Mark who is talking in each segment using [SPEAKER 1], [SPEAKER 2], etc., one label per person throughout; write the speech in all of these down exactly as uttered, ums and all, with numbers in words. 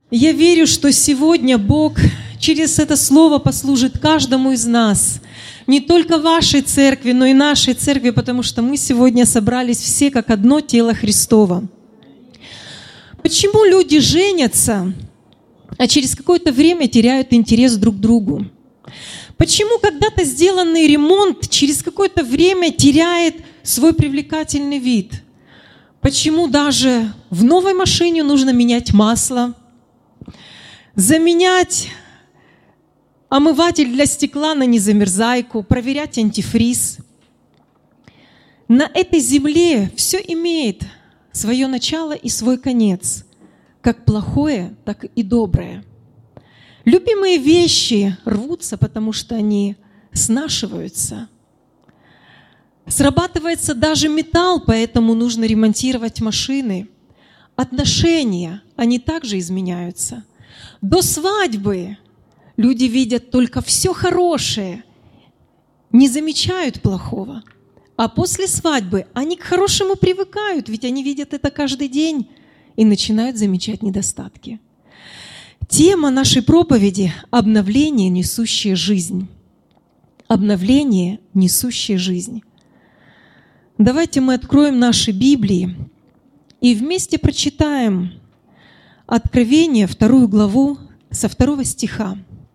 [SPEAKER 1] Я верю, что сегодня Бог через это слово послужит каждому из нас, не только вашей церкви, но и нашей церкви, потому что мы сегодня собрались все как одно тело Христово. Почему люди женятся, а через какое-то время теряют интерес друг к другу? Почему когда-то сделанный ремонт через какое-то время теряет свой привлекательный вид? Почему даже в новой машине нужно менять масло, заменять омыватель для стекла на незамерзайку, проверять антифриз? На этой земле все имеет свое начало и свой конец, как плохое, так и доброе. Любимые вещи рвутся, потому что они снашиваются. Срабатывается даже металл, поэтому нужно ремонтировать машины. Отношения, они также изменяются. До свадьбы люди видят только все хорошее, не замечают плохого. А после свадьбы они к хорошему привыкают, ведь они видят это каждый день и начинают замечать недостатки. Тема нашей проповеди – обновление, несущее жизнь. Обновление, несущее жизнь. Давайте мы откроем наши Библии и вместе прочитаем Откровение, вторую главу, со второго стиха.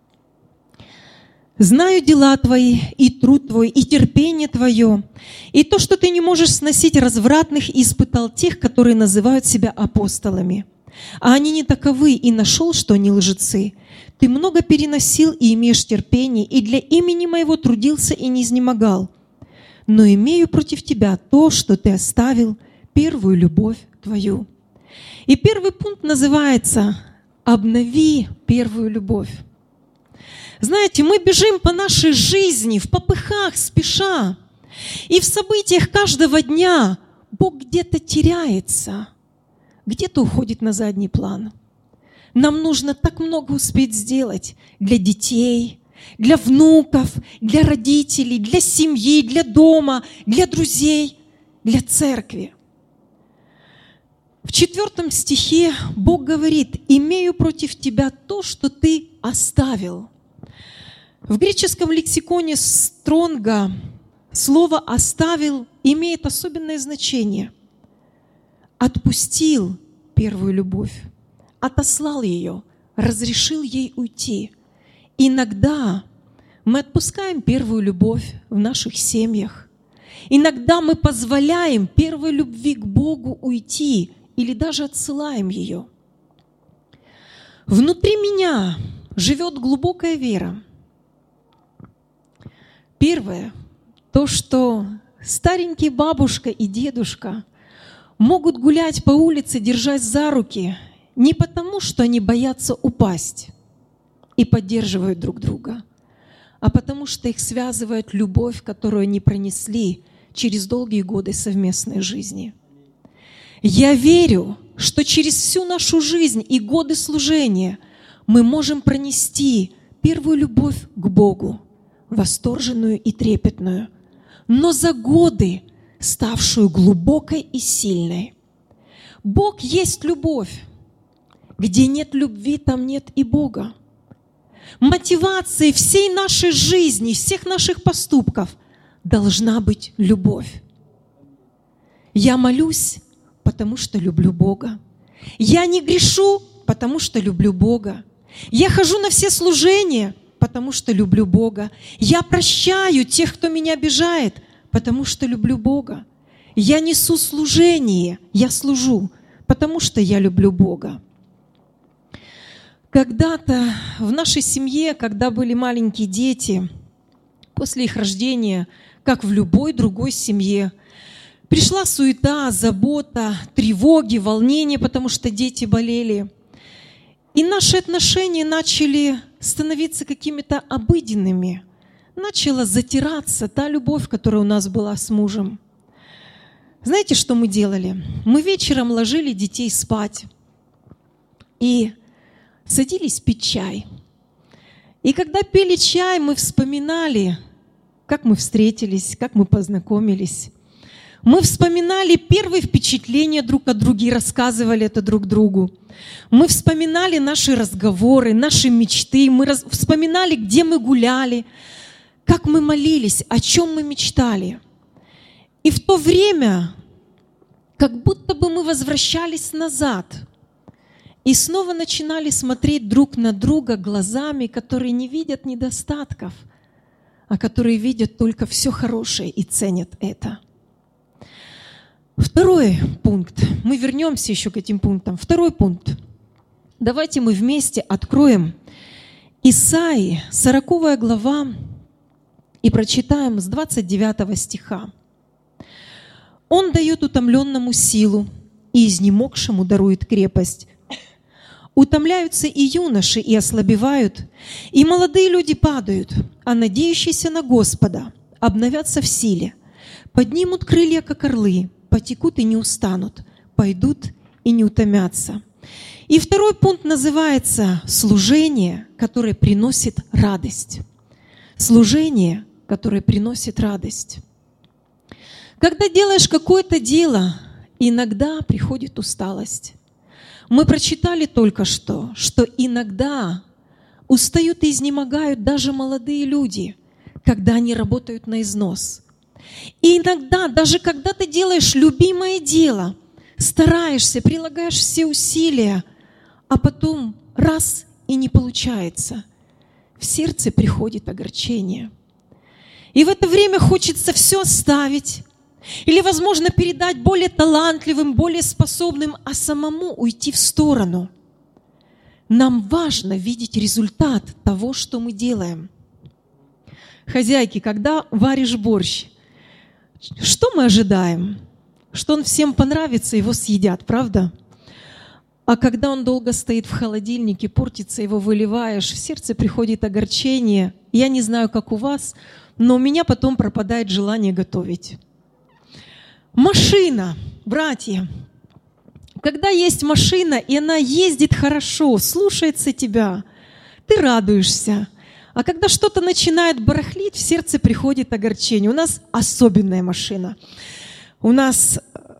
[SPEAKER 1] «Знаю дела твои, и труд твой, и терпение твое, и то, что ты не можешь сносить развратных, и испытал тех, которые называют себя апостолами. А они не таковы, и нашел, что они лжецы. Ты много переносил и имеешь терпение, и для имени моего трудился и не изнемогал. Но имею против тебя то, что ты оставил первую любовь твою». И первый пункт называется «Обнови первую любовь». Знаете, мы бежим по нашей жизни в попыхах, спеша, и в событиях каждого дня Бог где-то теряется, где-то уходит на задний план. Нам нужно так много успеть сделать для детей, для внуков, для родителей, для семьи, для дома, для друзей, для церкви. В четвертом стихе Бог говорит: «Имею против тебя то, что ты оставил». В греческом лексиконе Стронга слово «оставил» имеет особенное значение. Отпустил первую любовь, отослал ее, разрешил ей уйти. Иногда мы отпускаем первую любовь в наших семьях. Иногда мы позволяем первой любви к Богу уйти или даже отсылаем ее. Внутри меня живет глубокая вера. Первое, то, что старенькие бабушка и дедушка могут гулять по улице, держась за руки, не потому, что они боятся упасть и поддерживают друг друга, а потому что их связывает любовь, которую они пронесли через долгие годы совместной жизни. Я верю, что через всю нашу жизнь и годы служения мы можем пронести первую любовь к Богу, восторженную и трепетную, но за годы ставшую глубокой и сильной. Бог есть любовь. Где нет любви, там нет и Бога. Мотивацией всей нашей жизни, всех наших поступков должна быть любовь. Я молюсь, потому что люблю Бога. Я не грешу, потому что люблю Бога. Я хожу на все служения, потому что люблю Бога. Я прощаю тех, кто меня обижает, потому что люблю Бога. Я несу служение, я служу, потому что я люблю Бога. Когда-то в нашей семье, когда были маленькие дети, после их рождения, как в любой другой семье, пришла суета, забота, тревоги, волнение, потому что дети болели. И наши отношения начали становиться какими-то обыденными. Начала затираться та любовь, которая у нас была с мужем. Знаете, что мы делали? Мы вечером ложили детей спать и садились пить чай. И когда пили чай, мы вспоминали, как мы встретились, как мы познакомились. Мы вспоминали первые впечатления друг о друге и рассказывали это друг другу. Мы вспоминали наши разговоры, наши мечты. Мы раз... вспоминали, где мы гуляли, как мы молились, о чем мы мечтали. И в то время, как будто бы мы возвращались назад и снова начинали смотреть друг на друга глазами, которые не видят недостатков, а которые видят только все хорошее и ценят это. Второй пункт. Мы вернемся еще к этим пунктам. Второй пункт. Давайте мы вместе откроем Исаии, сороковая глава, и прочитаем с двадцать девятого стиха. «Он дает утомленному силу, и изнемогшему дарует крепость. Утомляются и юноши, и ослабевают, и молодые люди падают, а надеющиеся на Господа обновятся в силе, поднимут крылья, как орлы, потекут и не устанут, пойдут и не утомятся». И второй пункт называется «служение, которое приносит радость». Служение, которое приносит радость. Когда делаешь какое-то дело, иногда приходит усталость. Мы прочитали только что, что иногда устают и изнемогают даже молодые люди, когда они работают на износ. И иногда, даже когда ты делаешь любимое дело, стараешься, прилагаешь все усилия, а потом раз и не получается, в сердце приходит огорчение. И в это время хочется все оставить, или, возможно, передать более талантливым, более способным, а самому уйти в сторону. Нам важно видеть результат того, что мы делаем. Хозяйки, когда варишь борщ, что мы ожидаем? Что он всем понравится, его съедят, правда? А когда он долго стоит в холодильнике, портится, его выливаешь, в сердце приходит огорчение. Я не знаю, как у вас, но у меня потом пропадает желание готовить. Машина, братья. Когда есть машина, и она ездит хорошо, слушается тебя, ты радуешься. А когда что-то начинает барахлить, в сердце приходит огорчение. У нас особенная машина. У нас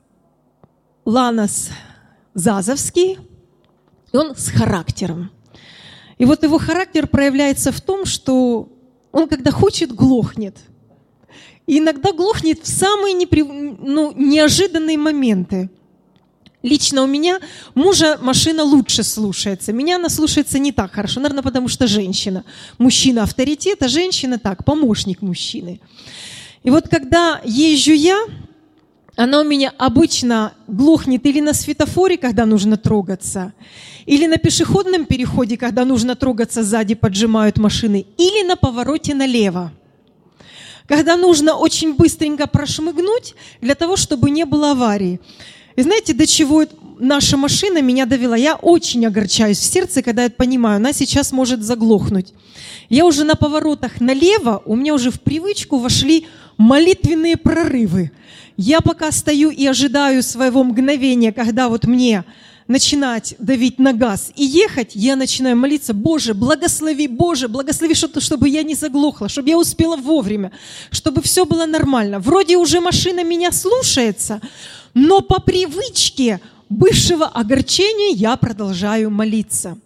[SPEAKER 1] Ланос Зазовский, и он с характером. И вот его характер проявляется в том, что он, когда хочет, глохнет. И иногда глохнет в самые непри... ну, неожиданные моменты. Лично у меня мужа машина лучше слушается. Меня она слушается не так хорошо. Наверное, потому что женщина. Мужчина авторитет, а женщина так, помощник мужчины. И вот когда езжу я, она у меня обычно глохнет или на светофоре, когда нужно трогаться, или на пешеходном переходе, когда нужно трогаться, сзади поджимают машины, или на повороте налево, когда нужно очень быстренько прошмыгнуть для того, чтобы не было аварии. И знаете, до чего наша машина меня довела? Я очень огорчаюсь в сердце, когда я понимаю, она сейчас может заглохнуть. Я уже на поворотах налево, у меня уже в привычку вошли молитвенные прорывы. Я пока стою и ожидаю своего мгновения, когда вот мне начинать давить на газ и ехать, я начинаю молиться: Боже, благослови, Боже, благослови, чтобы я не заглохла, чтобы я успела вовремя, чтобы все было нормально. Вроде уже машина меня слушается, но по привычке бывшего огорчения я продолжаю молиться.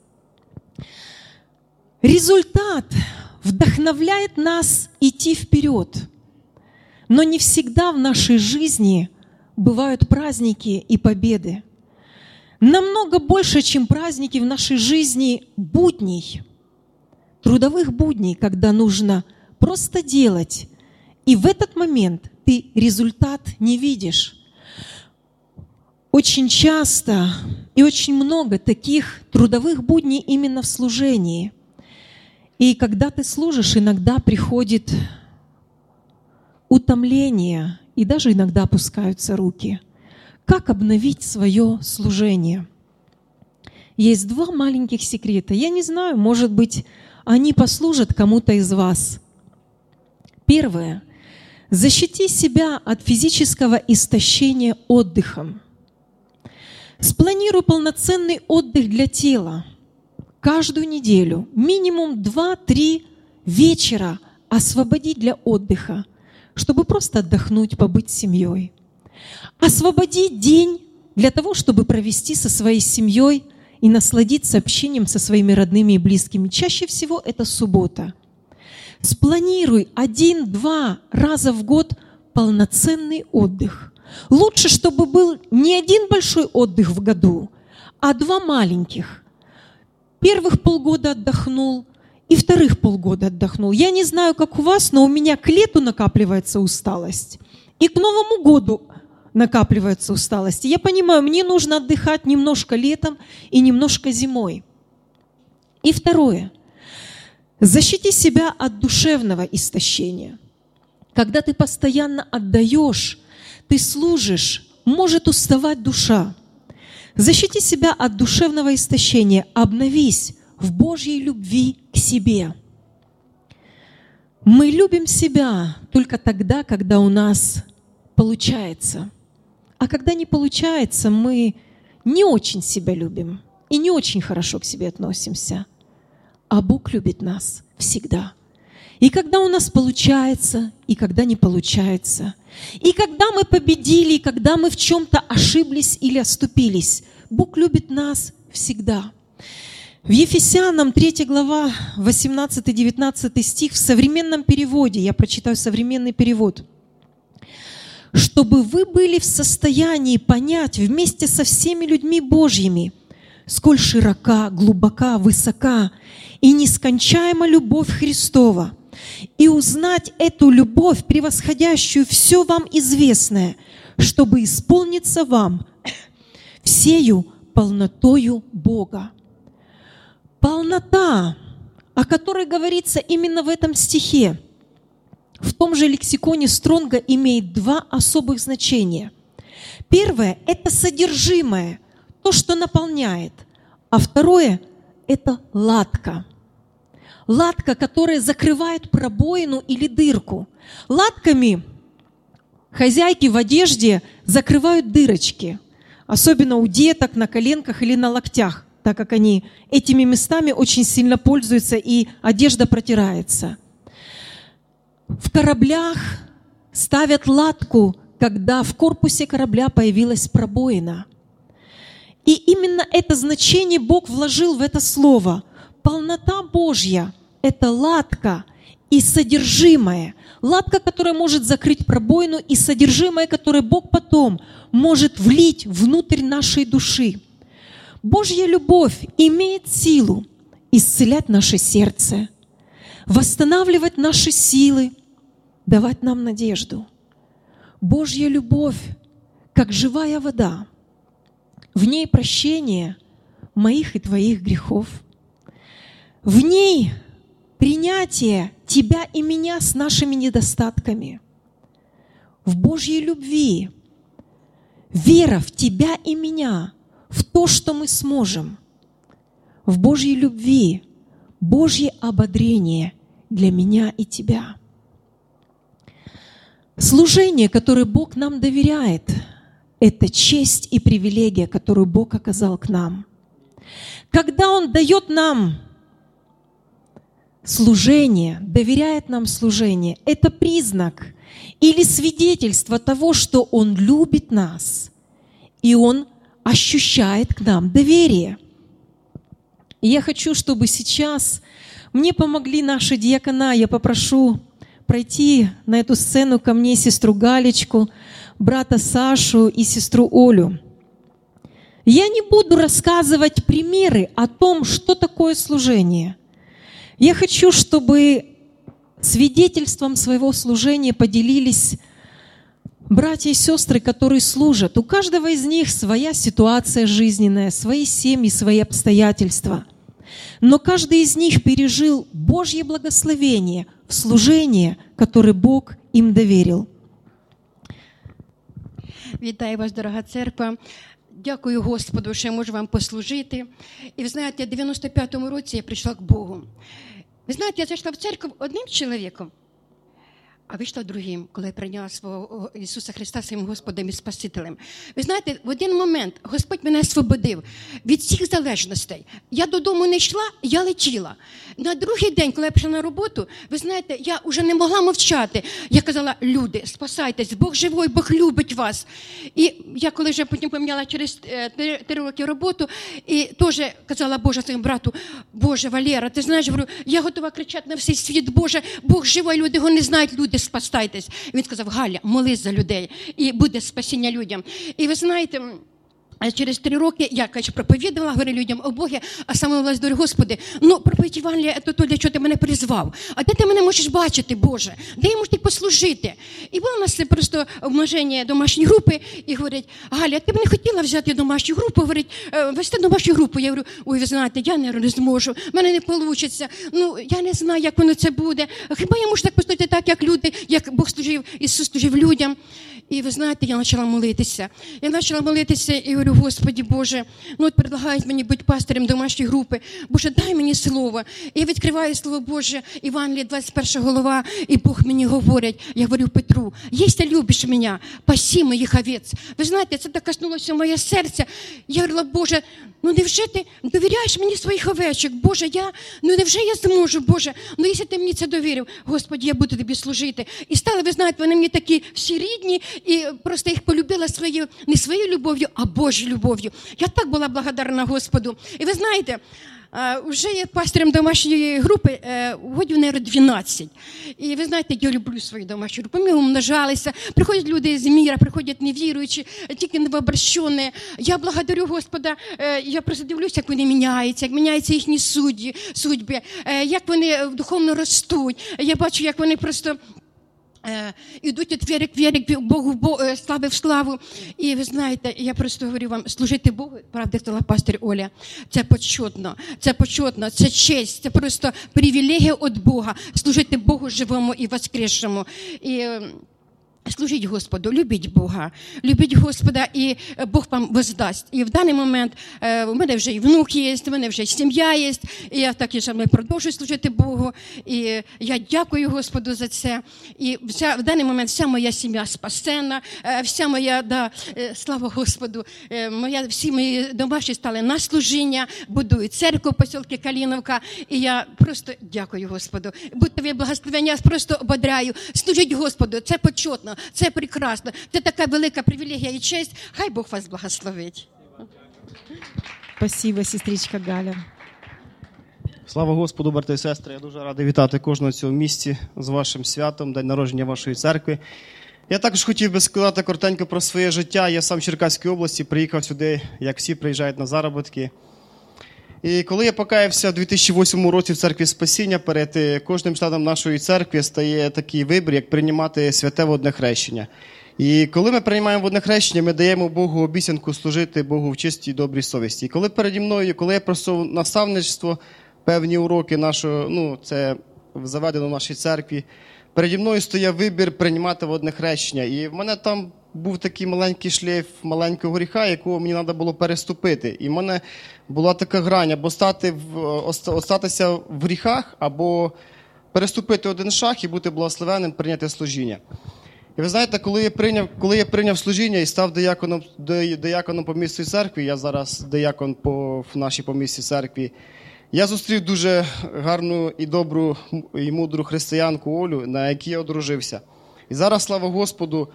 [SPEAKER 1] Результат вдохновляет нас идти вперед. Но не всегда в нашей жизни бывают праздники и победы. Намного больше, чем праздники в нашей жизни, будней, трудовых будней, когда нужно просто делать. И в этот момент ты результат не видишь. Очень часто и очень много таких трудовых будней именно в служении. И когда ты служишь, иногда приходит утомление, и даже иногда опускаются руки. Как обновить свое служение? Есть два маленьких секрета. Я не знаю, может быть, они послужат кому-то из вас. Первое. Защити себя от физического истощения отдыхом. Спланируй полноценный отдых для тела. Каждую неделю минимум два-три вечера освободить для отдыха, чтобы просто отдохнуть, побыть с семьей. Освободить день для того, чтобы провести со своей семьей и насладиться общением со своими родными и близкими. Чаще всего это суббота. Спланируй один-два раза в год полноценный отдых. Лучше, чтобы был не один большой отдых в году, а два маленьких. Первых полгода отдохнул, и вторых полгода отдохнул. Я не знаю, как у вас, но у меня к лету накапливается усталость, и к Новому году накапливается усталость. Я понимаю, мне нужно отдыхать немножко летом и немножко зимой. И второе. Защити себя от душевного истощения. Когда ты постоянно отдаешь, ты служишь, может уставать душа. Защити себя от душевного истощения, обновись в Божьей любви к себе. Мы любим себя только тогда, когда у нас получается. А когда не получается, мы не очень себя любим и не очень хорошо к себе относимся. А Бог любит нас всегда. И когда у нас получается, и когда не получается. И когда мы победили, и когда мы в чем-то ошиблись или оступились. Бог любит нас всегда. В Ефесянам третья глава, восемнадцатый-девятнадцатый стих, в современном переводе, я прочитаю современный перевод. «Чтобы вы были в состоянии понять вместе со всеми людьми Божьими, сколь широка, глубока, высока и нескончаема любовь Христова, и узнать эту любовь, превосходящую все вам известное, чтобы исполниться вам всею полнотою Бога». Полнота, о которой говорится именно в этом стихе, в том же лексиконе Стронга имеет два особых значения. Первое – это содержимое, то, что наполняет. А второе – это латка. Латка, которая закрывает пробоину или дырку. Латками хозяйки в одежде закрывают дырочки, особенно у деток на коленках или на локтях, так как они этими местами очень сильно пользуются, и одежда протирается. В кораблях ставят латку, когда в корпусе корабля появилась пробоина. И именно это значение Бог вложил в это слово. Полнота Божья – это латка и содержимое. Латка, которая может закрыть пробоину, и содержимое, которое Бог потом может влить внутрь нашей души. Божья любовь имеет силу исцелять наше сердце, восстанавливать наши силы, давать нам надежду. Божья любовь, как живая вода, в ней прощение моих и твоих грехов. В ней принятие тебя и меня с нашими недостатками. В Божьей любви вера в тебя и меня, в то, что мы сможем. В Божьей любви Божье ободрение для меня и тебя. Служение, которое Бог нам доверяет, это честь и привилегия, которую Бог оказал к нам. Когда Он дает нам служение, доверяет нам служение, это признак или свидетельство того, что Он любит нас, и Он ощущает к нам доверие. И я хочу, чтобы сейчас мне помогли наши диакона. Я попрошу пройти на эту сцену ко мне сестру Галечку, брата Сашу и сестру Олю. Я не буду рассказывать примеры о том, что такое служение. Я хочу, чтобы свидетельством своего служения поделились братья и сестры, которые служат. У каждого из них своя ситуация жизненная, свои семьи, свои обстоятельства. Но каждый из них пережил Божье благословение в служение, которое Бог им доверил.
[SPEAKER 2] Вітаю вас, дорога церква. Дякую Господу, що я можу вам послужити. І ви знаєте, в дев'яносто п'ятому році я прийшла к Богу. Ви знаєте, я зайшла в церкву одним чоловіком, а вийшла другим, коли я прийняла свого Ісуса Христа своїм Господом і Спасителем. Ви знаєте, в один момент Господь мене освободив від всіх залежностей. Я додому не йшла, я летіла. На другий день, коли я прийшла на роботу, ви знаєте, я вже не могла мовчати. Я казала, люди, спасайтесь, Бог живий, Бог любить вас. І я коли вже потім поміняла через три роки роботу, і теж казала Боже своєму брату, Боже, Валера, ти знаєш, говорю, я готова кричати на всій світ, Боже, Бог живий, люди його не знають, люди, спасайтесь. Він сказав, Галя, молись за людей, і буде спасіння людям. І ви знаєте, через три роки я, конечно, проповідувала, говорила людям о Богі, а саме власть говорю, Господи, ну, проповідь Євангелія, це то, для чого ти мене призвав. А де ти мене можеш бачити, Боже? Де я можу ти послужити? І було у нас просто обмеження домашньої групи, і говорять, Галя, ти б не хотіла взяти домашню групу, говорить, вести домашню групу. Я говорю, ой, ви знаєте, я не зможу, в мене не вийде, ну, я не знаю, як воно це буде. Хіба я можу так поступити так, як люди, як Бог служив, Ісус служив людям? І ви знаєте, я почала молитися. Я почала молитися і говорю, Господи Боже, ну от предлагають мені бути пастирем домашньої групи. Боже, дай мені слово. І я відкриваю Слово Боже, Івангелія, двадцять перша глава, і Бог мені говорить, я говорю Петру, якщо любиш мене, пасі моїх овець. Ви знаєте, це так коснулося моє серце. Я говорила, Боже, ну невже ти довіряєш мені своїх овечок? Боже, я, ну невже я зможу, Боже? Ну якщо ти мені це довірив, Господи, я буду тобі служити. І стали, ви знаєте, вони мені такі всі рідні, і просто їх полюбила своєю, не своєю любов'ю, а Божою любов'ю. Я так була благодарна Господу. І ви знаєте, вже є пастирем домашньої групи, годів, мабуть, дванадцять. І ви знаєте, я люблю свою домашню групу. Ми умножалися, приходять люди з міра, приходять невіруючі, тільки новообращені. Я благодарю Господа, я просто дивлюся, як вони міняються, як міняються їхні судді, судьби, як вони духовно ростуть. Я бачу, як вони просто ідуть від віри к вірі, Богу, Богу, слави в славу. І ви знаєте, я просто говорю вам, служити Богу, правда, сказала пастор Оля, це почетно, це почетно, це честь, це просто привілегія від Бога, служити Богу живому і воскресшому. І служіть Господу, любіть Бога, любіть Господа, і Бог вам воздасть. І в даний момент е, у мене вже і внук є, у мене вже і сім'я є, і я так і саме продовжую служити Богу. І я дякую Господу за це. І вся, в даний момент вся моя сім'я спасена, е, вся моя, да, е, слава Господу, е, моя, всі мої домашні стали на служіння, будують церкву в посілці Каліновка, і я просто дякую Господу. Будьте ви благословення, я просто ободряю. Служіть Господу, це почетно. Це прекрасно. Це така велика привілегія і честь. Хай Бог вас благословить.
[SPEAKER 1] Спасибо, сестричка Галя.
[SPEAKER 3] Слава Господу, брати і сестри. Я дуже радий вітати кожного в цьому місці з вашим святом, день народження вашої церкви. Я також хотів би сказати коротенько про своє життя. Я сам в Черкаській області, приїхав сюди, як всі приїжджають на заробітки. І коли я покаявся в дві тисячі восьмому році в церкві Спасіння, перед кожним членом нашої церкви стає такий вибір, як приймати святе водне хрещення. І коли ми приймаємо водне хрещення, ми даємо Богу обіцянку служити Богу в чистій і добрій совісті. І коли переді мною, коли я пройшов наставництво, певні уроки нашого, ну, це заведено в нашій церкві, переді мною стояв вибір приймати водне хрещення. І в мене там був такий маленький шлейф маленького гріха, якого мені треба було переступити. І в мене була така грань, або стати в, остатися в гріхах, або переступити один шаг і бути благословенним, прийняти служіння. І ви знаєте, коли я прийняв, коли я прийняв служіння і став дияконом, дияконом по місцю церкви, я зараз диякон по, в нашій помісній церкві, я зустрів дуже гарну і добру і мудру християнку Олю, на якій я одружився. І зараз, слава Господу,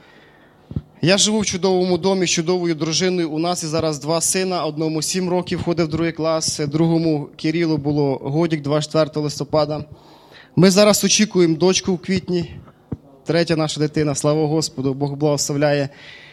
[SPEAKER 3] я живу в чудовому домі з чудовою дружиною. У нас і зараз два сина. Одному сім років, ходив в другий клас, другому Кирилу було годик двадцять четвертого листопада. Ми зараз очікуємо дочку в квітні. Третя наша дитина, слава Господу, Бог благословляє.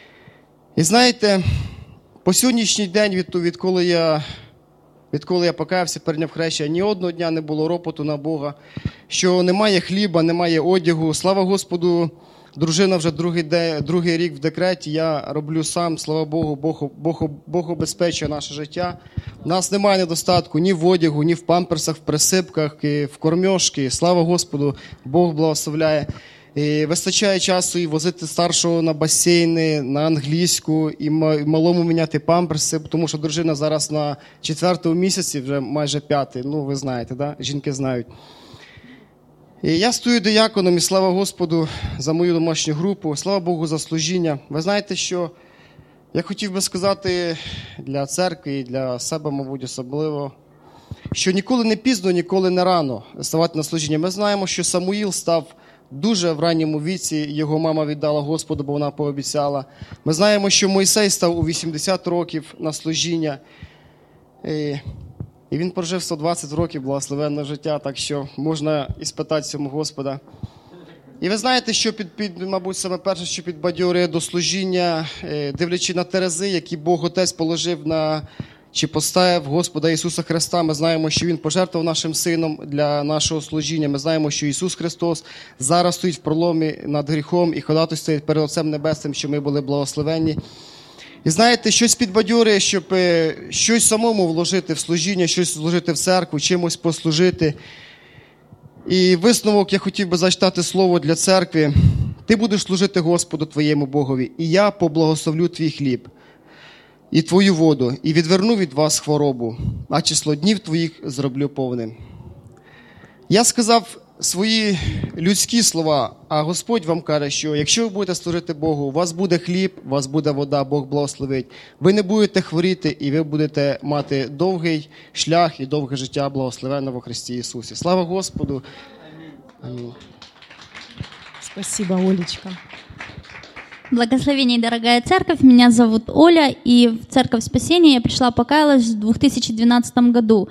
[SPEAKER 3] І знаєте, по сьогоднішній день, від, відколи я, відколи я покаявся, прийняв хрещення, ні одного дня не було ропоту на Бога, що немає хліба, немає одягу. Слава Господу, дружина вже другий, де, другий рік в декреті, я роблю сам, слава Богу, Бог, Бог, Бог обезпечує наше життя. У нас немає недостатку ні в одягу, ні в памперсах, в присипках, в кормьошки. Слава Господу, Бог благословляє. І вистачає часу і возити старшого на басейни, на англійську, і малому міняти памперси, тому що дружина зараз на четвертому місяці, вже майже п'ятий, ну ви знаєте, да? Жінки знають. І я стою дияконом, і слава Господу за мою домашню групу, слава Богу за служіння. Ви знаєте, що я хотів би сказати для церкви і для себе, мабуть, особливо, що ніколи не пізно, ніколи не рано ставати на служіння. Ми знаємо, що Самуїл став дуже в ранньому віці, його мама віддала Господу, бо вона пообіцяла. Ми знаємо, що Мойсей став у вісімдесят років на служіння. І він прожив сто двадцять років благословенного життя, так що можна і спитати цьому Господа. І ви знаєте, що, під, під, мабуть, саме перше, що підбадьорює до служіння, дивлячи на терези, які Бог Отець положив на, чи поставив Господа Ісуса Христа, ми знаємо, що Він пожертвував нашим Сином для нашого служіння. Ми знаємо, що Ісус Христос зараз стоїть в проломі над гріхом і ходатайствує перед Отцем Небесним, що ми були благословенні. І знаєте, щось підбадьорює, щоб щось самому вложити в служіння, щось вложити в церкву, чимось послужити. І висновок я хотів би зачитати слово для церкви. Ти будеш служити Господу твоєму Богові, і я поблагословлю твій хліб і твою воду, і відверну від вас хворобу, а число днів твоїх зроблю повним. Я сказав свої людські слова, а Господь вам каже, що якщо ви будете служити Богу, у вас буде хліб, у вас буде вода, Бог благословить. Ви не будете хворіти, і ви будете мати довгий шлях і довге життя благословенне во Христі Ісусі. Слава Господу! Амінь.
[SPEAKER 1] Спасибо, Олечка.
[SPEAKER 4] Благословение, дорогая церковь. Меня зовут Оля, и в Церковь Спасения я пришла, покаялась в две тысячи двенадцатом году.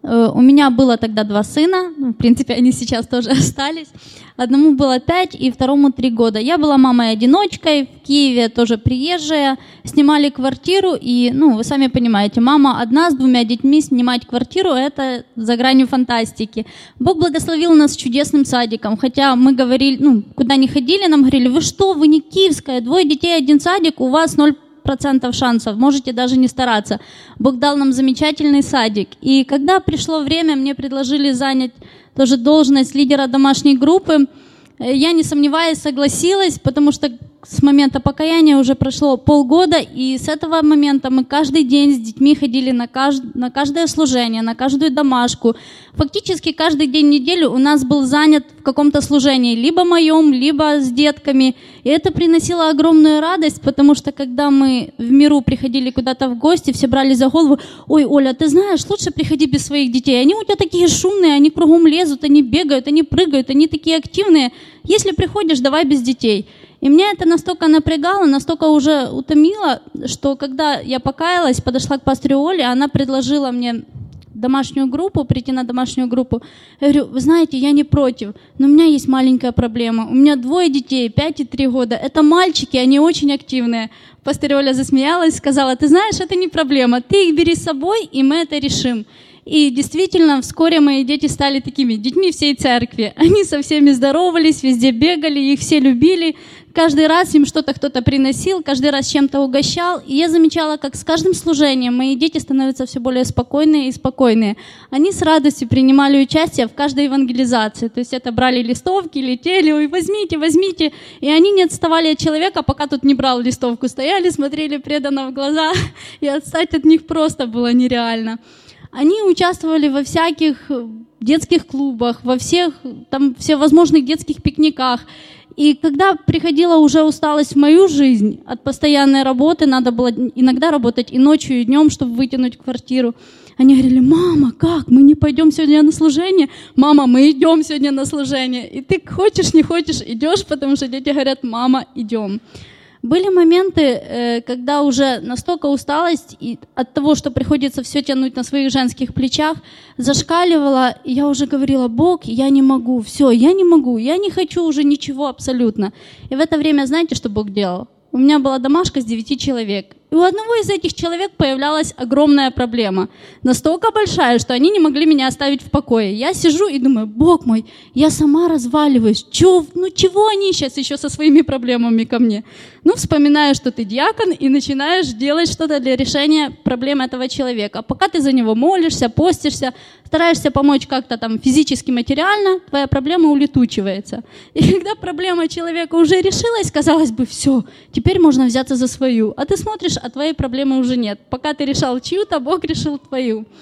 [SPEAKER 4] У меня было тогда два сына, в принципе, они сейчас тоже остались. Одному было пять, и второму три года. Я была мамой-одиночкой, в Киеве тоже приезжая, снимали квартиру, и, ну, вы сами понимаете, мама одна с двумя детьми, снимать квартиру – это за гранью фантастики. Бог благословил нас чудесным садиком, хотя мы говорили, ну, куда ни ходили, нам говорили: вы что, вы не киевская, двое детей, один садик, у вас ноль процентов шансов, можете даже не стараться. Бог дал нам замечательный садик. И когда пришло время, мне предложили занять тоже должность лидера домашней группы, я, не сомневаясь, согласилась, потому что с момента покаяния уже прошло полгода, и с этого момента мы каждый день с детьми ходили на, кажд... на каждое служение, на каждую домашку. Фактически каждый день недели у нас был занят в каком-то служении, либо моем, либо с детками. И это приносило огромную радость, потому что когда мы в миру приходили куда-то в гости, все брали за голову: ой, Оля, ты знаешь, лучше приходи без своих детей. Они у тебя такие шумные, они кругом лезут, они бегают, они прыгают, они такие активные. Если приходишь, давай без детей. И меня это настолько напрягало, настолько уже утомило, что когда я покаялась, подошла к пастору Оле, она предложила мне домашнюю группу, прийти на домашнюю группу. Я говорю: вы знаете, я не против, но у меня есть маленькая проблема. У меня двое детей, пять и три года. Это мальчики, они очень активные. Пастор Оля засмеялась, сказала: ты знаешь, это не проблема, ты их бери с собой, и мы это решим. И действительно, вскоре мои дети стали такими детьми всей церкви. Они со всеми здоровались, везде бегали, их все любили. Каждый раз им что-то кто-то приносил, каждый раз чем-то угощал. И я замечала, как с каждым служением мои дети становятся все более спокойные и спокойные. Они с радостью принимали участие в каждой евангелизации. То есть это брали листовки, летели: ой, возьмите, возьмите. И они не отставали от человека, пока тот не брал листовку. Стояли, смотрели преданно в глаза, и отстать от них просто было нереально. Они участвовали во всяких детских клубах, во всех там всевозможных детских пикниках. И когда приходила уже усталость в мою жизнь от постоянной работы, надо было иногда работать и ночью, и днем, чтобы вытянуть квартиру, они говорили: мама, как, мы не пойдем сегодня на служение? Мама, мы идем сегодня на служение. И ты хочешь, не хочешь, идешь, потому что дети говорят: мама, идем. Были моменты, когда уже настолько усталость и от того, что приходится все тянуть на своих женских плечах, зашкаливала, и я уже говорила: Бог, я не могу, все, я не могу, я не хочу уже ничего абсолютно. И в это время знаете, что Бог делал? У меня была домашка с девяти человек. И у одного из этих человек появлялась огромная проблема. Настолько большая, что они не могли меня оставить в покое. Я сижу и думаю: Бог мой, я сама разваливаюсь. Чё, ну чего они сейчас еще со своими проблемами ко мне? Ну, вспоминаю, что ты диакон, и начинаешь делать что-то для решения проблем этого человека. Пока ты за него молишься, постишься, стараешься помочь как-то там физически, материально, твоя проблема улетучивается. И когда проблема человека уже решилась, казалось бы, все, теперь можно взяться за свою. А ты смотришь, а твоей проблемы уже нет. Пока ты решал чью-то, Бог решил твою.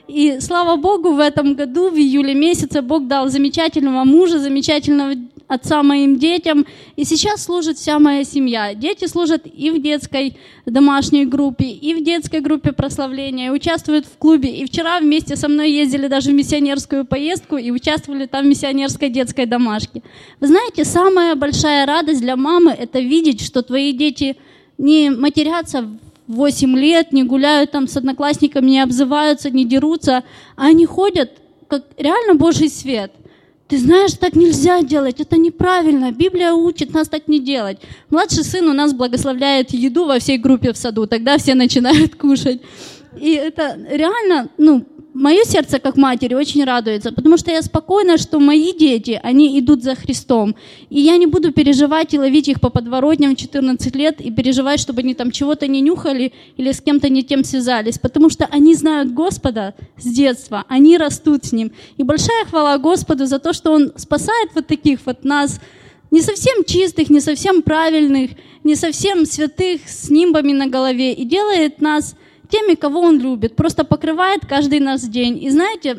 [SPEAKER 4] И слава Богу, в этом году, в июле месяце, Бог дал замечательного мужа, замечательного отца моим детям. И сейчас служит вся моя семья. Дети служат и в детской домашней группе, и в детской группе прославления, и участвуют в клубе. И вчера вместе со мной ездили даже в миссионерскую поездку и участвовали там в миссионерской детской домашке. Вы знаете, самая большая радость для мамы – это видеть, что твои дети не матерятся в восемь лет, не гуляют там с одноклассниками, не обзываются, не дерутся, а они ходят как реально Божий свет. Ты знаешь, так нельзя делать, это неправильно. Библия учит нас так не делать. Младший сын у нас благословляет еду во всей группе в саду, тогда все начинают кушать. И это реально, ну, мое сердце как матери очень радуется, потому что я спокойна, что мои дети, они идут за Христом. И я не буду переживать и ловить их по подворотням в четырнадцать лет и переживать, чтобы они там чего-то не нюхали или с кем-то не тем связались, потому что они знают Господа с детства, они растут с Ним. И большая хвала Господу за то, что Он спасает вот таких вот нас, не совсем чистых, не совсем правильных, не совсем святых с нимбами на голове, и делает нас теми, кого Он любит, просто покрывает каждый наш день. И знаете,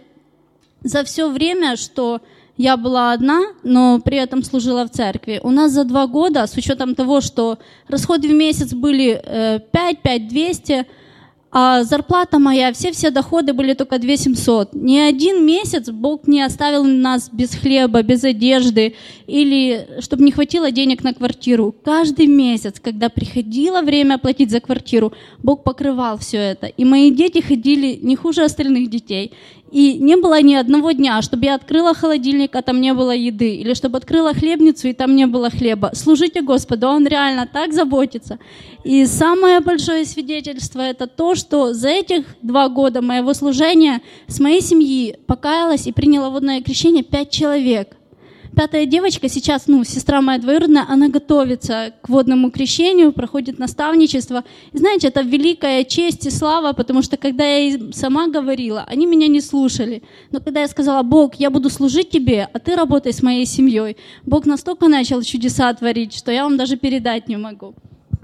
[SPEAKER 4] за все время, что я была одна, но при этом служила в церкви, у нас за два года, с учетом того, что расходы в месяц были пять, пять двести, а зарплата моя, все-все доходы были только две семьсот. Ни один месяц Бог не оставил нас без хлеба, без одежды, или чтобы не хватило денег на квартиру. Каждый месяц, когда приходило время платить за квартиру, Бог покрывал все это. И мои дети ходили не хуже остальных детей. И не было ни одного дня, чтобы я открыла холодильник, а там не было еды, или чтобы открыла хлебницу, и там не было хлеба. Служите Господу, Он реально так заботится. И самое большое свидетельство – это то, что за этих два года моего служения с моей семьи покаялась и приняла водное крещение пять человек. Пятая девочка сейчас, ну, сестра моя двоюродная, она готовится к водному крещению, проходит наставничество. И знаете, это великая честь и слава, потому что когда я им сама говорила, они меня не слушали. Но когда я сказала: Бог, я буду служить Тебе, а Ты работай с моей семьей, Бог настолько начал чудеса творить, что я вам даже передать не могу.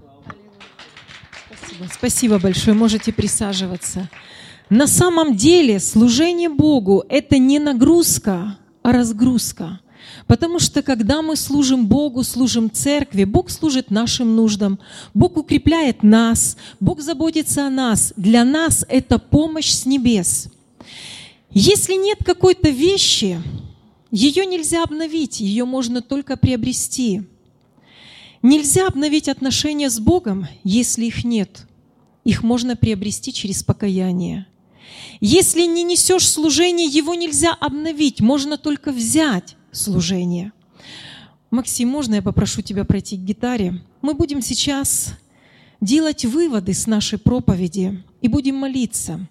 [SPEAKER 1] Спасибо, спасибо большое, можете присаживаться. На самом деле служение Богу – это не нагрузка, а разгрузка. Потому что когда мы служим Богу, служим церкви, Бог служит нашим нуждам, Бог укрепляет нас, Бог заботится о нас. Для нас это помощь с небес. Если нет какой-то вещи, ее нельзя обновить, ее можно только приобрести. Нельзя обновить отношения с Богом, если их нет. Их можно приобрести через покаяние. Если не несешь служение, его нельзя обновить, можно только взять служение. Максим, можно я попрошу тебя пройти к гитаре? Мы будем сейчас делать выводы с нашей проповеди и будем молиться.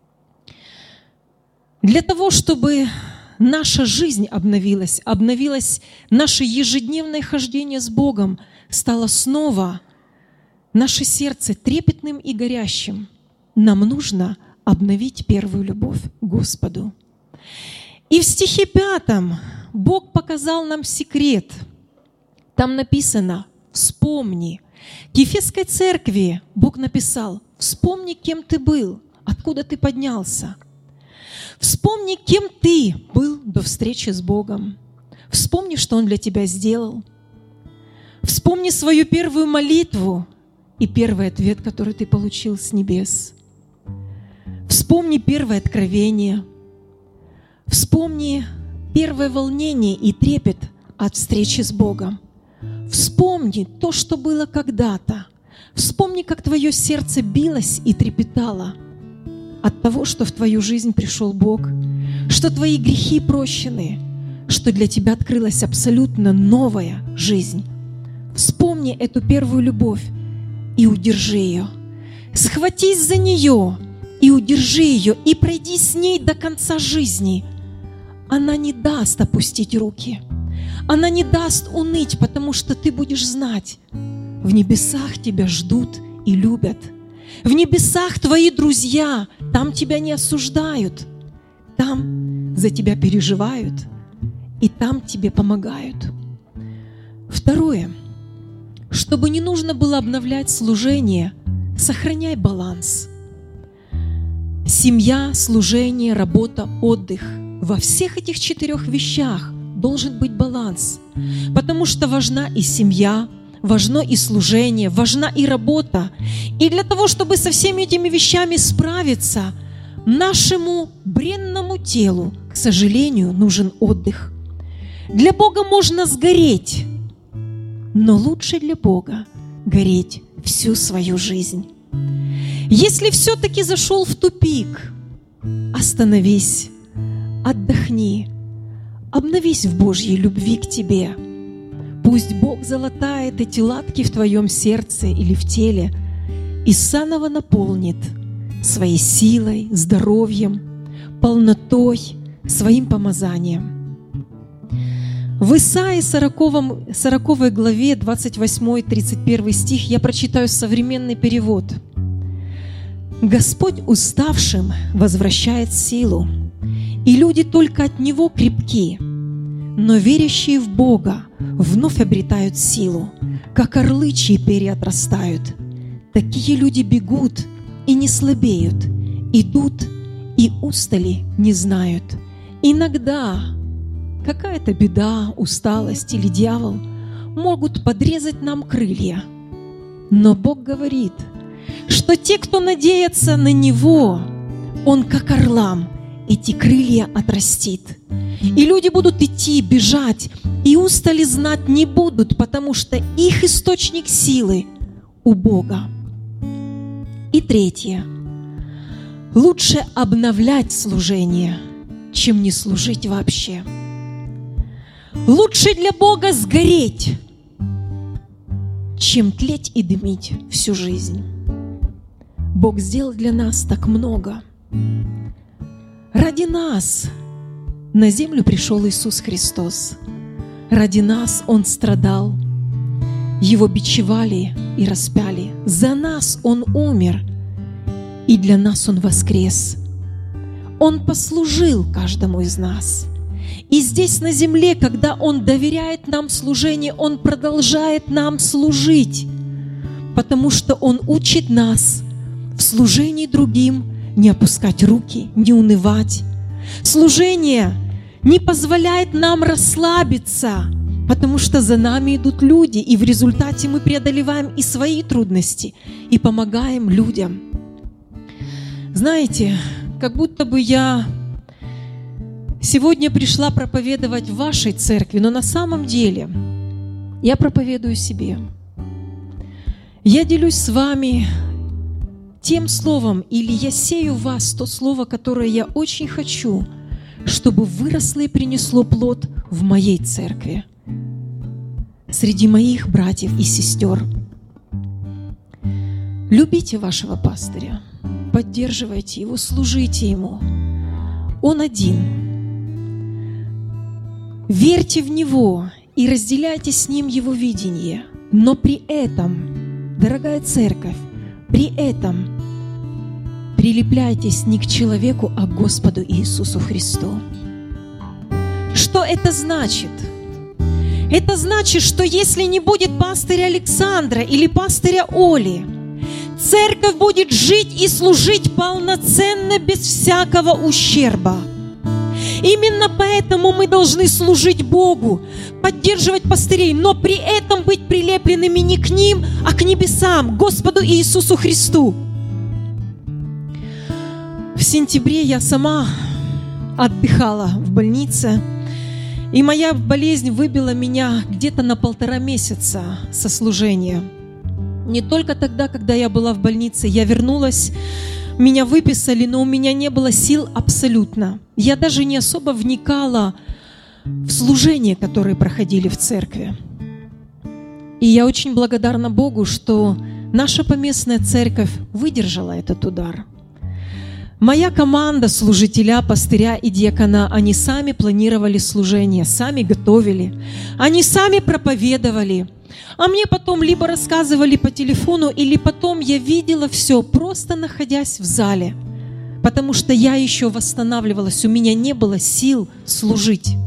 [SPEAKER 1] Для того, чтобы наша жизнь обновилась, обновилось наше ежедневное хождение с Богом, стало снова наше сердце трепетным и горящим, нам нужно обновить первую любовь к Господу. И в стихе пятом Бог показал нам секрет. Там написано: «Вспомни». К Ефесской церкви Бог написал: «Вспомни, кем ты был, откуда ты поднялся. Вспомни, кем ты был до встречи с Богом. Вспомни, что Он для тебя сделал. Вспомни свою первую молитву и первый ответ, который ты получил с небес. Вспомни первое откровение. Вспомни первое волнение и трепет от встречи с Богом. Вспомни то, что было когда-то. Вспомни, как твое сердце билось и трепетало от того, что в твою жизнь пришел Бог, что твои грехи прощены, что для тебя открылась абсолютно новая жизнь. Вспомни эту первую любовь и удержи ее. Схватись за нее и удержи ее, и пройди с ней до конца жизни. Она не даст опустить руки. Она не даст уныть, потому что ты будешь знать, в небесах тебя ждут и любят. В небесах твои друзья, там тебя не осуждают, там за тебя переживают, и там тебе помогают. Второе. Чтобы не нужно было обновлять служение, сохраняй баланс. Семья, служение, работа, отдых. Во всех этих четырех вещах должен быть баланс, потому что важна и семья, важно и служение, важна и работа. И для того, чтобы со всеми этими вещами справиться, нашему бренному телу, к сожалению, нужен отдых. Для Бога можно сгореть, но лучше для Бога гореть всю свою жизнь. Если все-таки зашел в тупик, остановись, отдохни, обновись в Божьей любви к тебе. Пусть Бог залатает эти латки в твоем сердце или в теле и заново наполнит своей силой, здоровьем, полнотой, своим помазанием. В Исаии сороковой главе двадцать восьмой тридцать первый стих я прочитаю современный перевод. «Господь уставшим возвращает силу, и люди только от Него крепки, но верящие в Бога вновь обретают силу, как орлы, чьи перья отрастают. Такие люди бегут и не слабеют, идут и устали не знают». Иногда какая-то беда, усталость или дьявол могут подрезать нам крылья. Но Бог говорит, что те, кто надеется на Него, Он как орлам эти крылья отрастит. И люди будут идти, бежать, и устали знать не будут, потому что их источник силы у Бога. И третье. Лучше обновлять служение, чем не служить вообще. Лучше для Бога сгореть, чем тлеть и дымить всю жизнь. Бог сделал для нас так много. Ради нас на землю пришел Иисус Христос. Ради нас Он страдал. Его бичевали и распяли. За нас Он умер, и для нас Он воскрес. Он послужил каждому из нас. И здесь на земле, когда Он доверяет нам служение, Он продолжает нам служить, потому что Он учит нас в служении другим не опускать руки, не унывать. Служение не позволяет нам расслабиться, потому что за нами идут люди, и в результате мы преодолеваем и свои трудности, и помогаем людям. Знаете, как будто бы я сегодня пришла проповедовать в вашей церкви, но на самом деле я проповедую себе. Я делюсь с вами тем словом, или я сею в вас то слово, которое я очень хочу, чтобы выросло и принесло плод в моей церкви, среди моих братьев и сестер. Любите вашего пастыря, поддерживайте его, служите ему. Он один. Верьте в него и разделяйте с ним его видение. Но при этом, дорогая церковь, при этом прилепляйтесь не к человеку, а к Господу Иисусу Христу. Что это значит? Это значит, что если не будет пастыря Александра или пастыря Оли, церковь будет жить и служить полноценно, без всякого ущерба. Именно поэтому мы должны служить Богу, поддерживать пастырей, но при этом быть прилепленными не к ним, а к небесам, Господу Иисусу Христу. В сентябре я сама отдыхала в больнице, и моя болезнь выбила меня где-то на полтора месяца со служения. Не только тогда, когда я была в больнице, я вернулась, меня выписали, но у меня не было сил абсолютно. Я даже не особо вникала в служения, которые проходили в церкви. И я очень благодарна Богу, что наша поместная церковь выдержала этот удар. Моя команда, служителя, пастыря и диакона, они сами планировали служение, сами готовили, они сами проповедовали. А мне потом либо рассказывали по телефону, или потом я видела все, просто находясь в зале, потому что я еще восстанавливалась, у меня не было сил служить.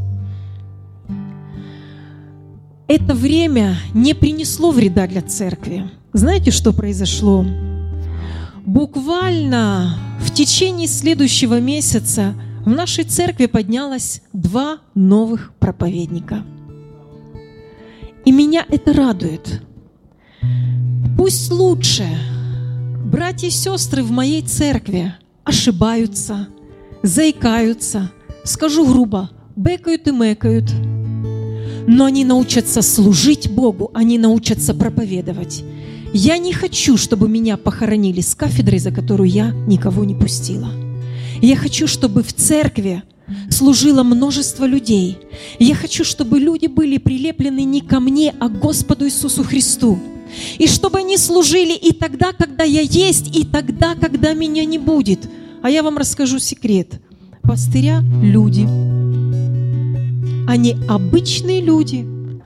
[SPEAKER 1] Это время не принесло вреда для церкви. Знаете, что произошло? Буквально в течение следующего месяца в нашей церкви поднялось два новых проповедника. И меня это радует. Пусть лучше братья и сестры в моей церкви ошибаются, заикаются, скажу грубо, бэкают и мэкают, но они научатся служить Богу, они научатся проповедовать. Я не хочу, чтобы меня похоронили с кафедрой, за которую я никого не пустила. Я хочу, чтобы в церкви служило множество людей. Я хочу, чтобы люди были прилеплены не ко мне, а к Господу Иисусу Христу. И чтобы они служили и тогда, когда я есть, и тогда, когда меня не будет. А я вам расскажу секрет. Пастыря – люди. Они обычные люди.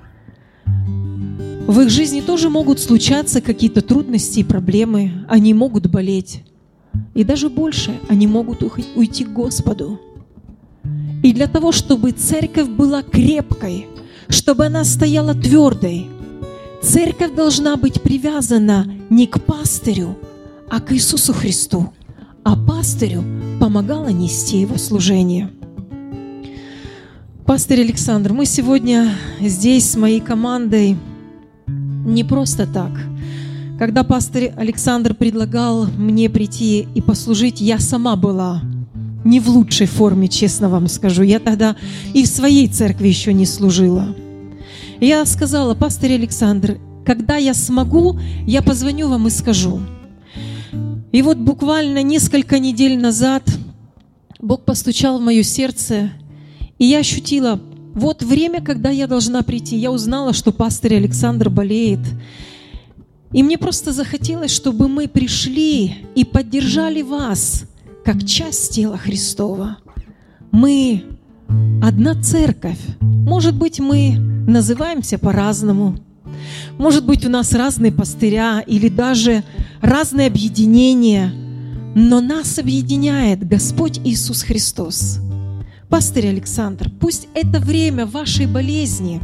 [SPEAKER 1] В их жизни тоже могут случаться какие-то трудности и проблемы. Они могут болеть. И даже больше, они могут уйти к Господу. И для того, чтобы церковь была крепкой, чтобы она стояла твердой, церковь должна быть привязана не к пастырю, а к Иисусу Христу. А пастырю помогала нести его служение. Пастырь Александр, мы сегодня здесь с моей командой не просто так. Когда пастырь Александр предлагал мне прийти и послужить, я сама была не в лучшей форме, честно вам скажу. Я тогда и в своей церкви еще не служила. Я сказала: пастырь Александр, когда я смогу, я позвоню вам и скажу. И вот буквально несколько недель назад Бог постучал в мое сердце, и я ощутила, вот время, когда я должна прийти. Я узнала, что пастырь Александр болеет. И мне просто захотелось, чтобы мы пришли и поддержали вас, как часть тела Христова. Мы одна церковь. Может быть, мы называемся по-разному. Может быть, у нас разные пастыря или даже разные объединения. Но нас объединяет Господь Иисус Христос. Пастырь Александр, пусть это время вашей болезни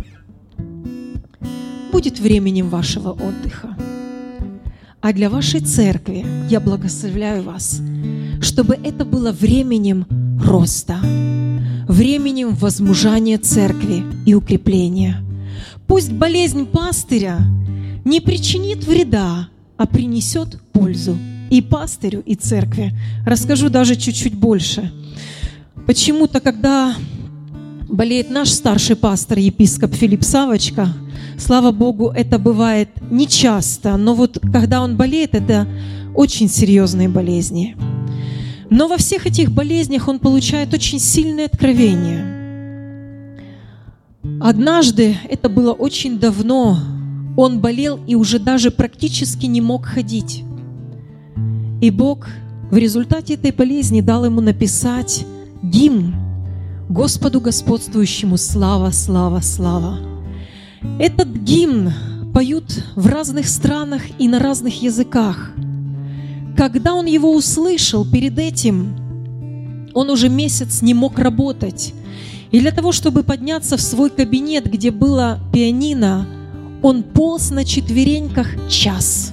[SPEAKER 1] будет временем вашего отдыха. А для вашей церкви я благословляю вас, чтобы это было временем роста, временем возмужания церкви и укрепления. Пусть болезнь пастыря не причинит вреда, а принесет пользу и пастырю, и церкви. Расскажу даже чуть-чуть больше. Почему-то, когда болеет наш старший пастор, епископ Филипп Савочка, слава Богу, это бывает нечасто, но вот когда он болеет, это очень серьезные болезни. Но во всех этих болезнях он получает очень сильное откровение. Однажды, это было очень давно, он болел и уже даже практически не мог ходить. И Бог в результате этой болезни дал ему написать гимн Господу господствующему слава, слава, слава. Этот гимн поют в разных странах и на разных языках. Когда он его услышал, перед этим он уже месяц не мог работать. И для того, чтобы подняться в свой кабинет, где было пианино, он полз на четвереньках час.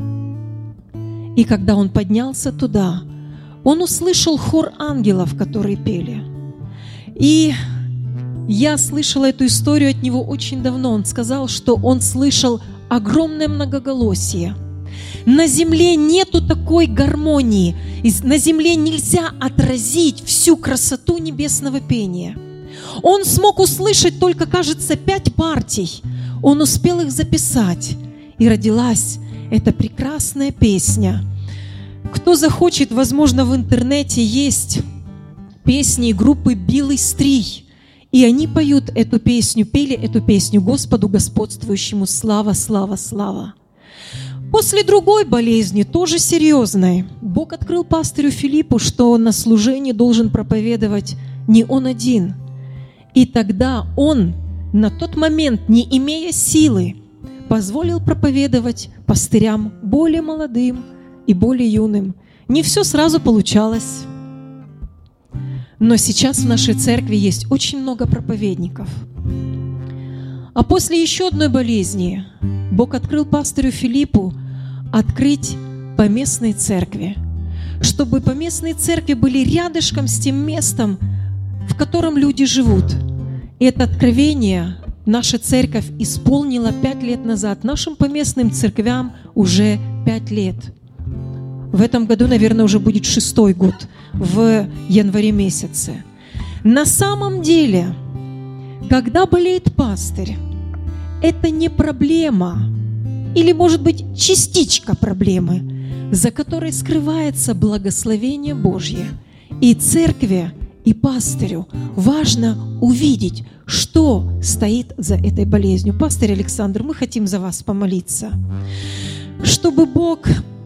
[SPEAKER 1] И когда он поднялся туда, он услышал хор ангелов, которые пели. И я слышала эту историю от него очень давно. Он сказал, что он слышал огромное многоголосие. На земле нету такой гармонии. На земле нельзя отразить всю красоту небесного пения. Он смог услышать только, кажется, пять партий. Он успел их записать. И родилась эта прекрасная песня. Кто захочет, возможно, в интернете есть песни группы «Белый стрий». И они поют эту песню, пели эту песню Господу господствующему слава, слава, слава. После другой болезни, тоже серьезной, Бог открыл пастырю Филиппу, что он на служении должен проповедовать не он один. И тогда он, на тот момент, не имея силы, позволил проповедовать пастырям более молодым и более юным. Не все сразу получалось. Но сейчас в нашей церкви есть очень много проповедников. А после еще одной болезни Бог открыл пастырю Филиппу открыть поместной церкви, чтобы поместные церкви были рядышком с тем местом, в котором люди живут. И это откровение наша церковь исполнила пять лет назад. Нашим поместным церквям уже пять лет. В этом году, наверное, уже будет шестой год, в январе месяце. На самом деле, когда болеет пастырь, это не проблема, или, может быть, частичка проблемы, за которой скрывается благословение Божье. И церкви, и пастырю важно увидеть, что стоит за этой болезнью. Пастырь Александр, мы хотим за вас помолиться, чтобы Бог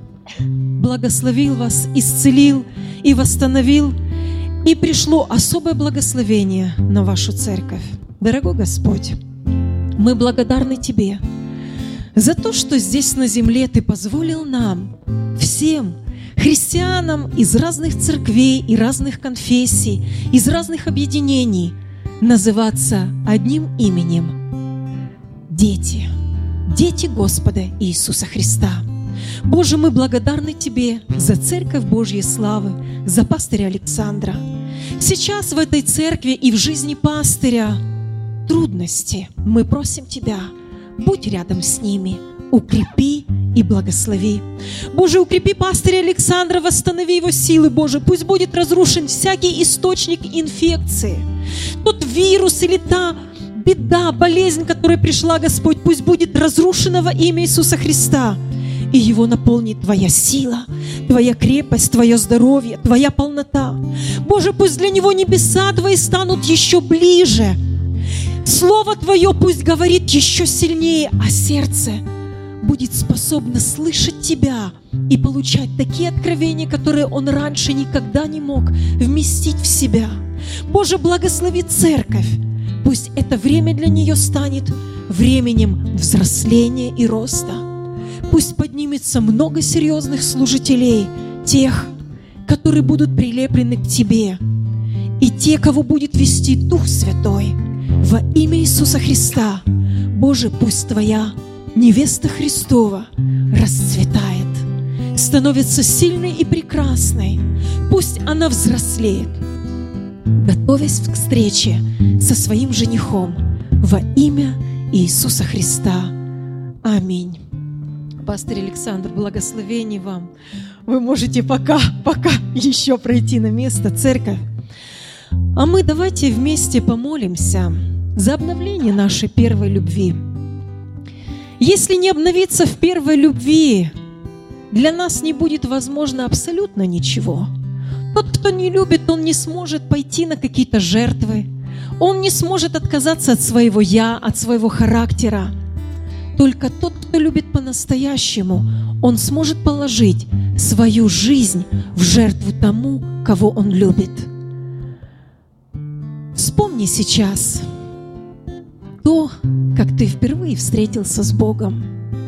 [SPEAKER 1] благословил вас, исцелил и восстановил, и пришло особое благословение на вашу церковь. Дорогой Господь, мы благодарны Тебе за то, что здесь на земле Ты позволил нам, всем христианам из разных церквей и разных конфессий, из разных объединений, называться одним именем – дети, дети Господа Иисуса Христа. Боже, мы благодарны Тебе за Церковь Божьей Славы, за пастыря Александра. Сейчас в этой церкви и в жизни пастыря трудности. Мы просим Тебя, будь рядом с ними, укрепи и благослови. Боже, укрепи пастыря Александра, восстанови его силы, Боже. Пусть будет разрушен всякий источник инфекции. Тот вирус или та беда, болезнь, которая пришла, Господь, пусть будет разрушена во имя Иисуса Христа. И его наполнит Твоя сила, Твоя крепость, Твое здоровье, Твоя полнота. Боже, пусть для него небеса Твои станут еще ближе. Слово Твое пусть говорит еще сильнее, а сердце будет способно слышать Тебя и получать такие откровения, которые он раньше никогда не мог вместить в себя. Боже, благослови церковь. Пусть это время для нее станет временем взросления и роста. Пусть поднимется много серьезных служителей, тех, которые будут прилеплены к Тебе, и те, кого будет вести Дух Святой. Во имя Иисуса Христа, Боже, пусть Твоя невеста Христова расцветает, становится сильной и прекрасной. Пусть она взрослеет, готовясь к встрече со своим женихом во имя Иисуса Христа. Аминь. Пастырь Александр, благословений вам. Вы можете пока, пока еще пройти на место, церковь. А мы давайте вместе помолимся за обновление нашей первой любви. Если не обновиться в первой любви, для нас не будет возможно абсолютно ничего. Тот, кто не любит, он не сможет пойти на какие-то жертвы. Он не сможет отказаться от своего «я», от своего характера. Только тот, кто любит по-настоящему, он сможет положить свою жизнь в жертву тому, кого он любит. Вспомни сейчас то, как ты впервые встретился с Богом.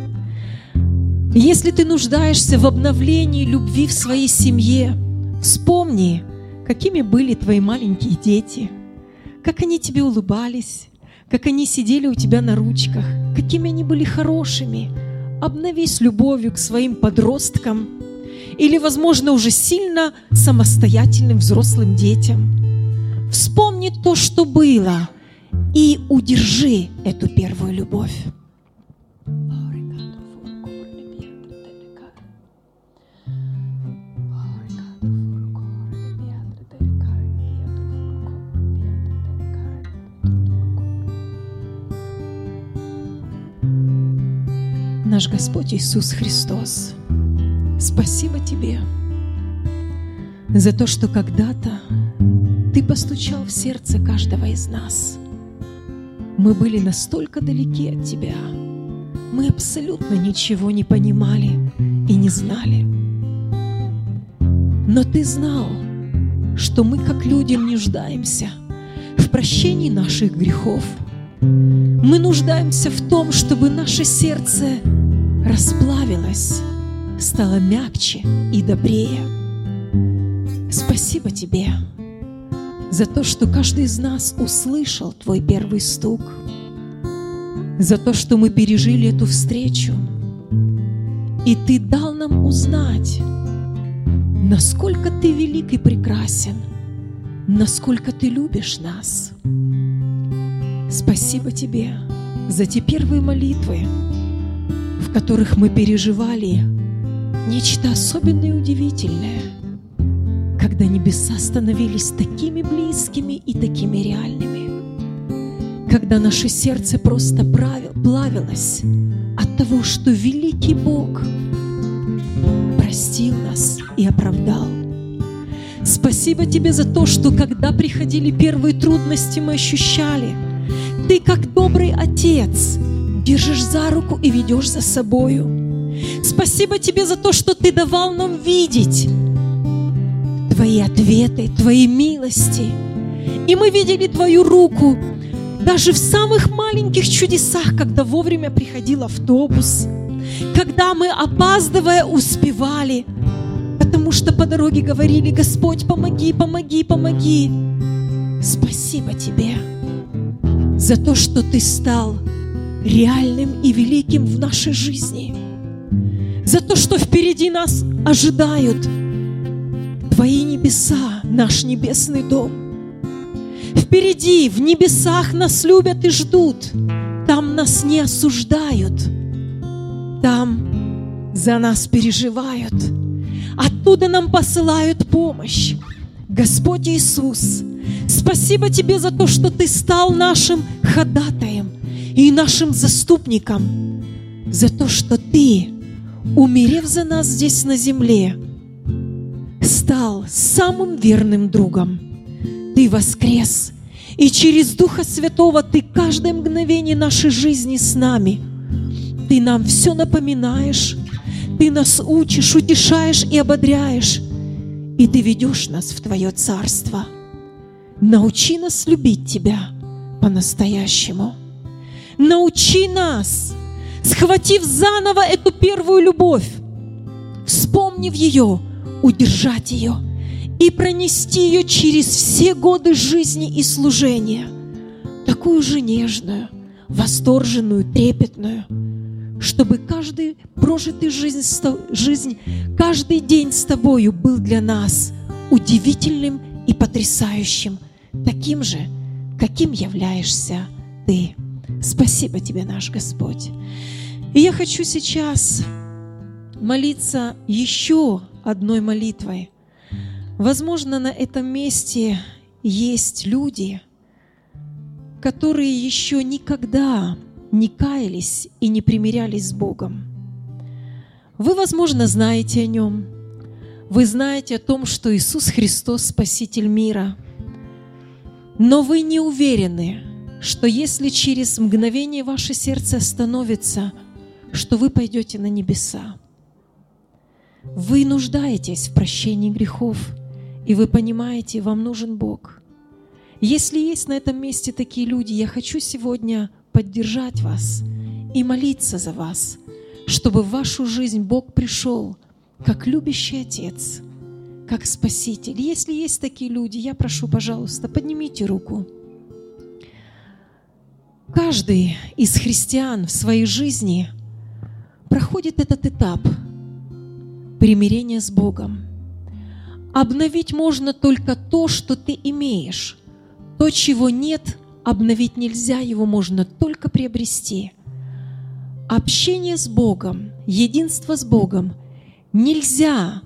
[SPEAKER 1] Если ты нуждаешься в обновлении любви в своей семье, вспомни, какими были твои маленькие дети, как они тебе улыбались, как они сидели у тебя на ручках, какими они были хорошими. Обновись любовью к своим подросткам или, возможно, уже сильно самостоятельным взрослым детям. Вспомни то, что было, и удержи эту первую любовь. Наш Господь Иисус Христос, спасибо Тебе за то, что когда-то Ты постучал в сердце каждого из нас. Мы были настолько далеки от Тебя, мы абсолютно ничего не понимали и не знали. Но Ты знал, что мы, как люди, нуждаемся в прощении наших грехов. Мы нуждаемся в том, чтобы наше сердце расплавилось, стало мягче и добрее. Спасибо Тебе за то, что каждый из нас услышал Твой первый стук, за то, что мы пережили эту встречу, и Ты дал нам нам узнать, насколько Ты велик и прекрасен, насколько Ты любишь нас. Спасибо Тебе за те первые молитвы, в которых мы переживали нечто особенное и удивительное, когда небеса становились такими близкими и такими реальными, когда наше сердце просто плавилось от того, что великий Бог простил нас и оправдал. Спасибо Тебе за то, что когда приходили первые трудности, мы ощущали, Ты, как добрый Отец, держишь за руку и ведешь за собою. Спасибо Тебе за то, что Ты давал нам видеть Твои ответы, Твои милости. И мы видели Твою руку даже в самых маленьких чудесах, когда вовремя приходил автобус, когда мы, опаздывая, успевали, потому что по дороге говорили: Господь, помоги, помоги, помоги. Спасибо Тебе за то, что Ты стал реальным и великим в нашей жизни, за то, что впереди нас ожидают Твои небеса, наш небесный дом. Впереди, в небесах нас любят и ждут, там нас не осуждают, там за нас переживают, оттуда нам посылают помощь. Господь Иисус, спасибо Тебе за то, что Ты стал нашим ходатаем и нашим заступником, за то, что Ты, умерев за нас здесь на земле, стал самым верным другом. Ты воскрес, и через Духа Святого Ты каждое мгновение нашей жизни с нами. Ты нам все напоминаешь, Ты нас учишь, утешаешь и ободряешь, и Ты ведешь нас в Твое Царство. Научи нас любить Тебя по-настоящему. Научи нас, схватив заново эту первую любовь, вспомнив ее, удержать ее и пронести ее через все годы жизни и служения, такую же нежную, восторженную, трепетную, чтобы каждый прожитый жизнь, жизнь, каждый день с Тобою был для нас удивительным и потрясающим, таким же, каким являешься Ты. Спасибо Тебе, наш Господь. И я хочу сейчас молиться еще одной молитвой. Возможно, на этом месте есть люди, которые еще никогда не каялись и не примирялись с Богом. Вы, возможно, знаете о Нем. Вы знаете о том, что Иисус Христос – Спаситель мира. Но вы не уверены, что если через мгновение ваше сердце остановится, что вы пойдете на небеса. Вы нуждаетесь в прощении грехов, и вы понимаете, вам нужен Бог. Если есть на этом месте такие люди, я хочу сегодня поддержать вас и молиться за вас, чтобы в вашу жизнь Бог пришел как любящий Отец, как Спаситель. Если есть такие люди, я прошу, пожалуйста, поднимите руку. Каждый из христиан в своей жизни проходит этот этап примирения с Богом. Обновить можно только то, что ты имеешь. То, чего нет, обновить нельзя, его можно только приобрести. Общение с Богом, единство с Богом нельзя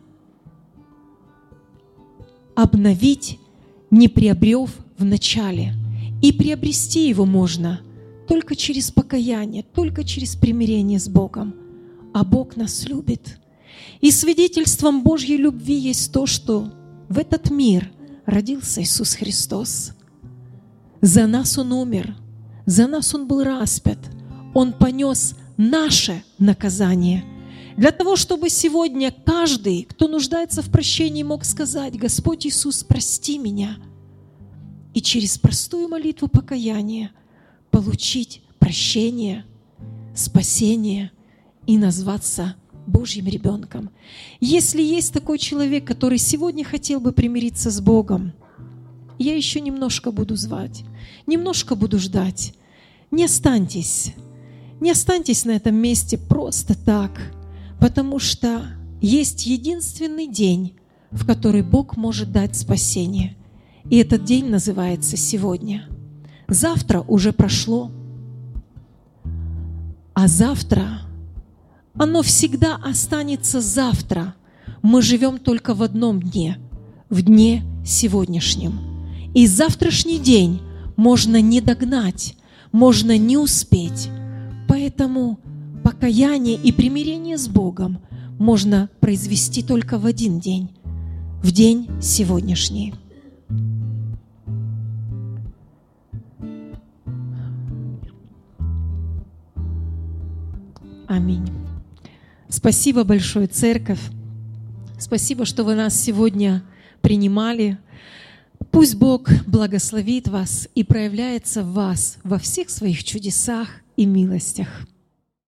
[SPEAKER 1] обновить, не приобрев в начале. И приобрести его можно только через покаяние, только через примирение с Богом. А Бог нас любит. И свидетельством Божьей любви есть то, что в этот мир родился Иисус Христос. За нас Он умер, за нас Он был распят, Он понес наше наказание. Для того, чтобы сегодня каждый, кто нуждается в прощении, мог сказать: Господь Иисус, прости меня. И через простую молитву покаяния получить прощение, спасение и назваться Божьим ребенком. Если есть такой человек, который сегодня хотел бы примириться с Богом, я еще немножко буду звать, немножко буду ждать. Не останьтесь, не останьтесь на этом месте просто так, потому что есть единственный день, в который Бог может дать спасение. И этот день называется сегодня. Завтра уже прошло. А завтра, оно всегда останется завтра. Мы живем только в одном дне, в дне сегодняшнем. И завтрашний день можно не догнать, можно не успеть. Поэтому покаяние и примирение с Богом можно произвести только в один день, в день сегодняшний. Аминь. Спасибо большое, церковь. Спасибо, что вы нас сегодня принимали. Пусть Бог благословит вас и проявляется в вас во всех своих чудесах и милостях.